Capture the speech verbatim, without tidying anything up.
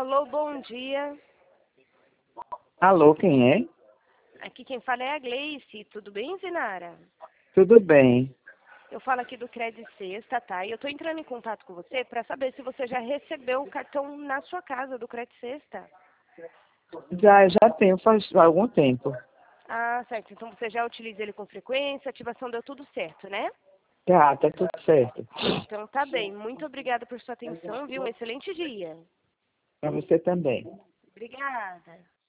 Alô, bom dia. Alô, quem é? Aqui quem fala é a Gleice. Tudo bem, Zinara? Tudo bem. Eu falo aqui do Credit Sexta, tá? E eu tô entrando em contato com você para saber se você já recebeu o cartão na sua casa do Credit Sexta. Já, já tenho faz algum tempo. Ah, certo. Então você já utiliza ele com frequência, a ativação deu tudo certo, né? Tá, tá tudo certo. Então tá bem. Muito obrigada por sua atenção, viu? Um excelente dia. Para você também. Obrigada.